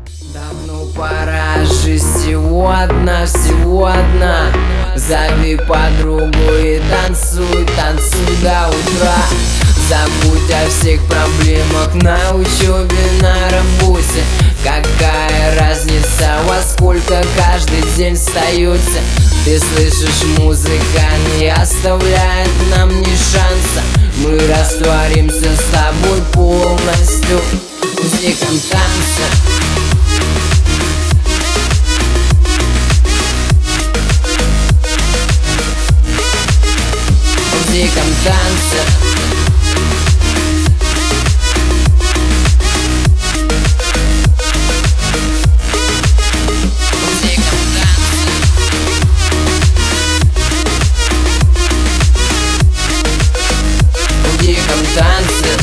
Давно пора же, всего одна, всего одна. Зови подругу и танцуй, танцуй до утра. Забудь о всех проблемах на учебе, на работе. Какая разница, во сколько каждый день встаете? Ты слышишь, музыка не оставляет нам ни шанса. Мы растворимся с тобой полностью в диком танце. В диком танце. Танцы,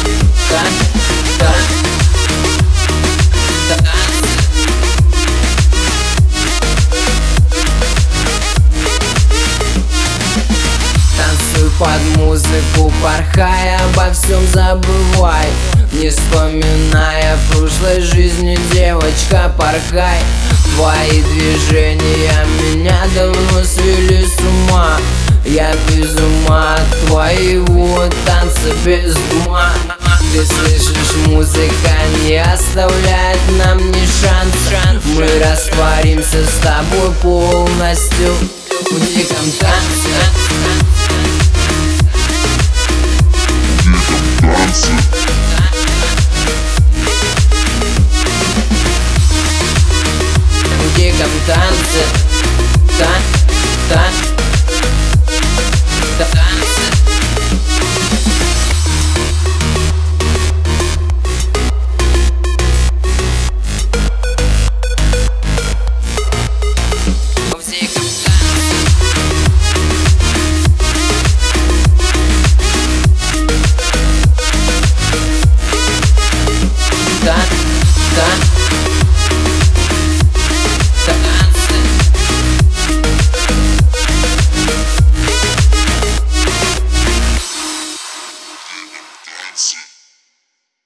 танцуй под музыку, порхай, обо всем забывай. Не вспоминая прошлой жизни, девочка, порхай. Твои движения меня давно свели с ума. Я без ума от твоего танца, без ума. Ты слышишь, музыка не оставляет нам ни шанса. Мы растворимся с тобой полностью в диком танце. В диком танце.